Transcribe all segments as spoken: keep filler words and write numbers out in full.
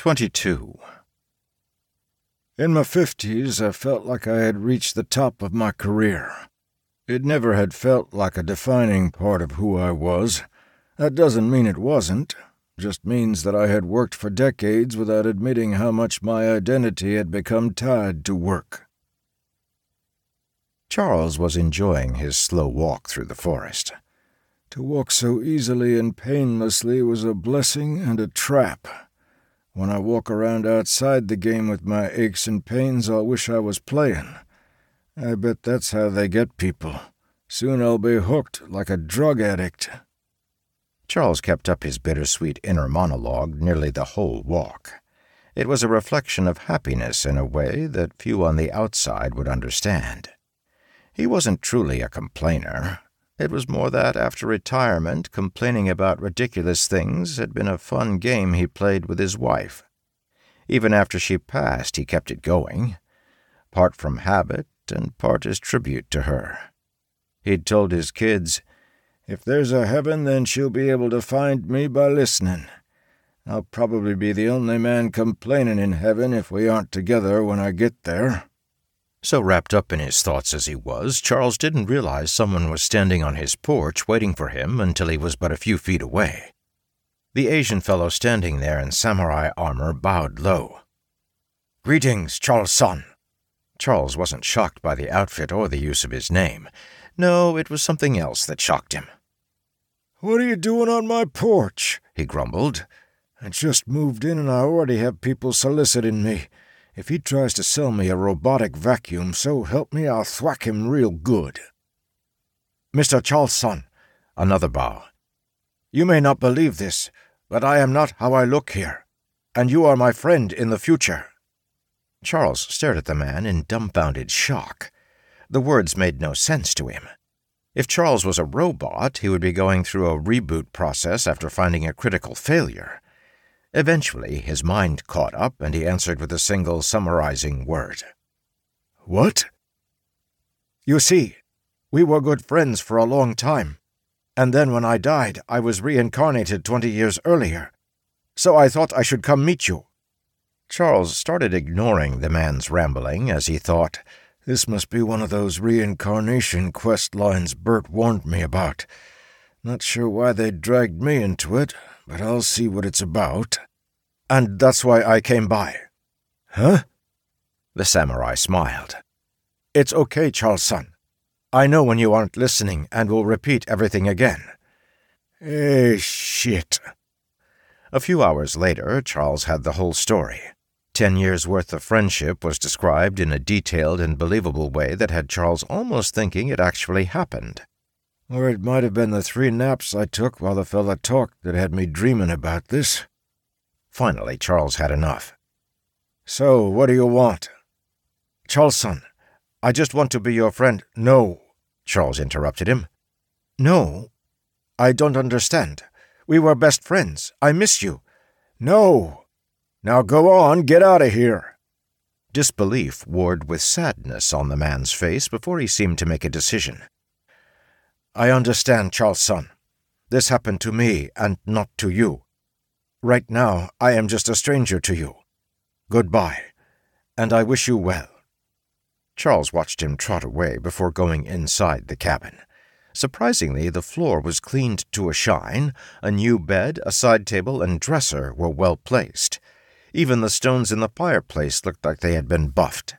twenty-two. In my fifties, I felt like I had reached the top of my career. It never had felt like a defining part of who I was. That doesn't mean it wasn't. Just means that I had worked for decades without admitting how much my identity had become tied to work. Charles was enjoying his slow walk through the forest. To walk so easily and painlessly was a blessing and a trap. When I walk around outside the game with my aches and pains, I'll wish I was playing. I bet that's how they get people. Soon I'll be hooked like a drug addict. Charles kept up his bittersweet inner monologue nearly the whole walk. It was a reflection of happiness in a way that few on the outside would understand. He wasn't truly a complainer. It was more that, after retirement, complaining about ridiculous things had been a fun game he played with his wife. Even after she passed, he kept it going, part from habit and part as tribute to her. He'd told his kids, "If there's a heaven, then she'll be able to find me by listening. I'll probably be the only man complaining in heaven if we aren't together when I get there." So wrapped up in his thoughts as he was, Charles didn't realize someone was standing on his porch waiting for him until he was but a few feet away. The Asian fellow standing there in samurai armor bowed low. "Greetings, Charles-san." Charles wasn't shocked by the outfit or the use of his name. No, it was something else that shocked him. "What are you doing on my porch?" he grumbled. "I just moved in and I already have people soliciting me. If he tries to sell me a robotic vacuum, so help me, I'll thwack him real good." "Mister Charles-san," another bow. "You may not believe this, but I am not how I look here, and you are my friend in the future." Charles stared at the man in dumbfounded shock. The words made no sense to him. If Charles was a robot, he would be going through a reboot process after finding a critical failure. Eventually, his mind caught up, and he answered with a single summarizing word. "What?" "You see, we were good friends for a long time, and then when I died, I was reincarnated twenty years earlier, so I thought I should come meet you." Charles started ignoring the man's rambling as he thought, "This must be one of those reincarnation quest lines Bert warned me about. Not sure why they dragged me into it, but I'll see what it's about. And that's why I came by." "Huh?" The samurai smiled. "It's okay, Charles-san. I know when you aren't listening and will repeat everything again." "Eh, shit." A few hours later, Charles had the whole story. Ten years' worth of friendship was described in a detailed and believable way that had Charles almost thinking it actually happened. Or it might have been the three naps I took while the fella talked that had me dreaming about this. Finally, Charles had enough. "So, what do you want?" "Charles-san, I just want to be your friend." "No," Charles interrupted him. "No, I don't understand. We were best friends. I miss you." "No. Now go on, get out of here." Disbelief warred with sadness on the man's face before he seemed to make a decision. "I understand, Charles-san. This happened to me and not to you. Right now, I am just a stranger to you. Goodbye, and I wish you well." Charles watched him trot away before going inside the cabin. Surprisingly, the floor was cleaned to a shine. A new bed, a side table, and dresser were well placed. Even the stones in the fireplace looked like they had been buffed.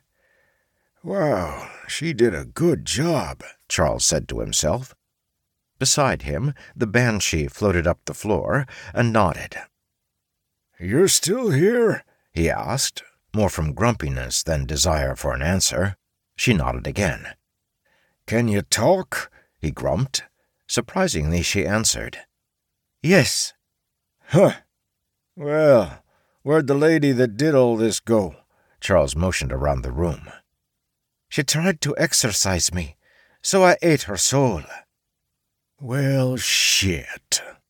"Wow, she did a good job," Charles said to himself. Beside him, the banshee floated up the floor and nodded. "You're still here?" he asked, more from grumpiness than desire for an answer. She nodded again. "Can you talk?" he grumped. Surprisingly, she answered. "Yes." "Huh. Well, where'd the lady that did all this go?" Charles motioned around the room. "She tried to exorcise me, so I ate her soul." "Well, shit."